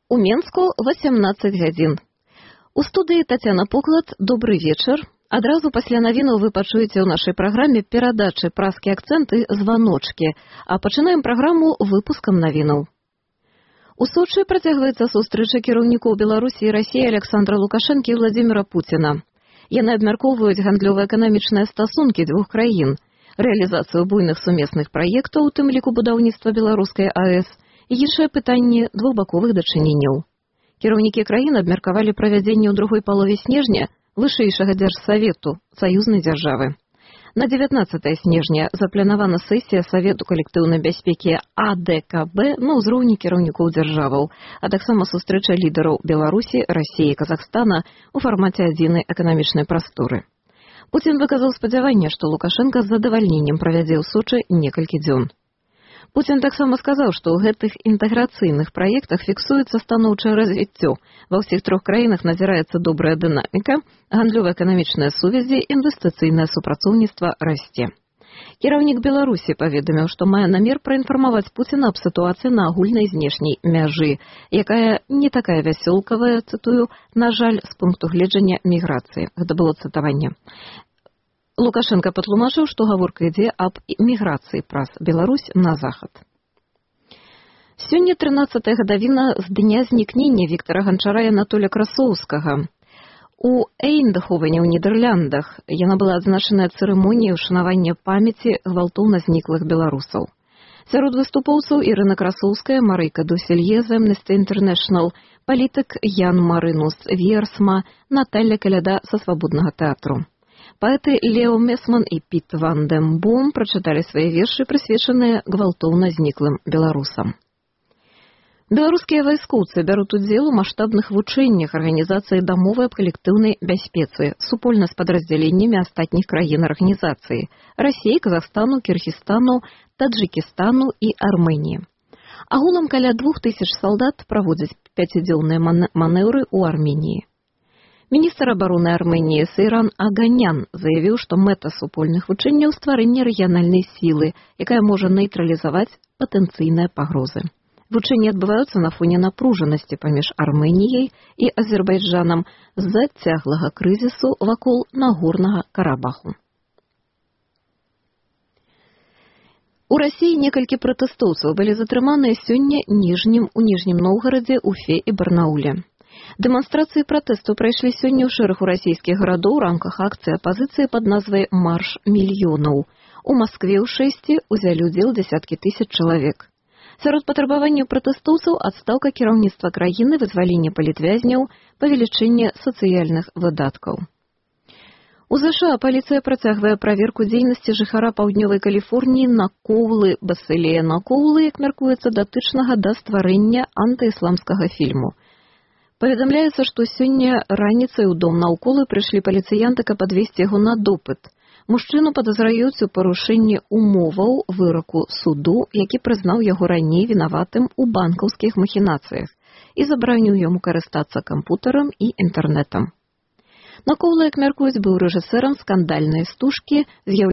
У Менску 18 гадзін. У студыі Тацяна Поклад, добры вечар. Адразу пасля навінаў вы пачуеце ў нашай праграме перадачы «Праскі акцэнт» і «Званочкі», а пачынаем праграму выпускам навінаў. У Сочы працягваецца сустрэча кіраўнікоў Беларусі і Расіі Александра Лукашэнкі і Владзіміра Пуціна. Яны абмяркоўваюць гандлёва-эканамічныя стасункі двух краін, рэалізацыю буйных сумесных праектаў, у тым ліку будаўніцтва беларускай АЭС, і іншыя пытанні двухбаковых дачыненняў. Кіраўнікі краін абмеркавалі правядзенне ў другой палове снежня вышэйшага дзяржсавету саюзнай дзяржавы. На 19 снежня запланавана сесія Савету калектыўнай бяспекі АДКБ на ўзроўні кіраўнікоў дзяржаваў, а таксама сустрэча лідараў Беларусі, Расіі і Казахстана ў фармаце адзінай эканамічнай прасторы. Пуцін выказаў спадзяванне, што Лукашенка з задавальненнем правядзе ў Сочы некалькі дзён. Пуцін таксама сказаў, што ў гэтых інтэграцыйных праектах фіксуецца станоўчае развіццё. Ва ўсіх трох краінах назіраецца добрая дынаміка, гандлёва-эканамічныя сувязі, інвестыцыйнае супрацоўніцтва расце. Кіраўнік Беларусі паведаміў, што мае намер праінфармаваць Пуціна аб сітуацыі на агульнай знешняй мяжы, якая не такая вясёлкавая, цытую, на жаль, з пункту гледжання міграцыі. Гэта было цытаванне. Лукашенко патлумачыў, што гаворка ідзе аб міграцыі праз Беларусь на захад. Сёння 13-я гадавіна з дня знікнення Віктара Ганчара і Анатоля Красоўскага. У Эйндховене ў Нідэрляндах яна была адзначаная цырымоніяй ушанавання памяці гвалтоўна зніклых беларусаў. Сярод выступоўцаў Ірына Красоўская, Марыка Дуселье з Amnesty International, палітык Ян Марынус Вierсма, Наталля Каляда са Свабоднага тэатру. Паэты Лео Месман і Піт Ван Дем Бом прачыталі свае вершы, прысвечаныя гвалтоўна зніклым беларусам. Беларускія вайскоўцы бяруць удзел у маштабных вучэннях арганізацыі дамовай аб калектыўнай бяспецы, супольна з падраздзяленнямі астатніх краін арганізацыі – Расіі, Казахстану, Кіргізстану, Таджыкістану і Арменіі. Агулам каля 2000 салдат праводзяць 5-дзённыя манеўры ў Арменіі. Міністр абароны Арменіі Сейран Аганян заявіў, што мэта супольных вучэнняў – стварэнне рэгіянальнай сілы, якая можа нейтралізаваць патэнцыйныя пагрозы. Вучэнні адбываюцца на фоне напружанасці паміж Арменіяй і Азербайджанам з-за цяглага крызісу вакол Нагорнага Карабаху. У Расіі некалькі пратэстоўцаў былі затрыманыя сёння у Ніжнім Новгарадзе, Уфе і Барнауле. Дэманстрацыі пратэсту прайшлі сёння ў шэрагу расійскіх гарадоў у рамках акцыі апазіцыі пад назвай «Марш мільёнаў». У Маскве ў 6 узялі ўдзел дзесяткі тысяч чалавек. Сярод патрабаванняў пратэстоўцаў адстаўка кіраўніцтва краіны, вызваленне палітвязняў, павелічэнне сацыяльных выдаткаў. У ЗША паліцыя працягвае праверку дзейнасці жыхара паўднёвай Каліфорніі Накоўлы Басылея Накоўлы, як мяркуецца, датычнага да стварэння антыісламскага фільму. Паведамляецца, што сёння раніцай у дом Накоўлы прыйшлі паліцыянты, каб адвесці яго на допыт. Мужчыну падазраюць у парушэнні умоваў выраку суду, які прызнаў яго раней вінаватым у банкаўскіх махінацыях і забараніў яму карыстацца кампутарам і інтэрнэтам. Накоўла, як мяркуюць, быў рэжысэрам скандальнай стужкі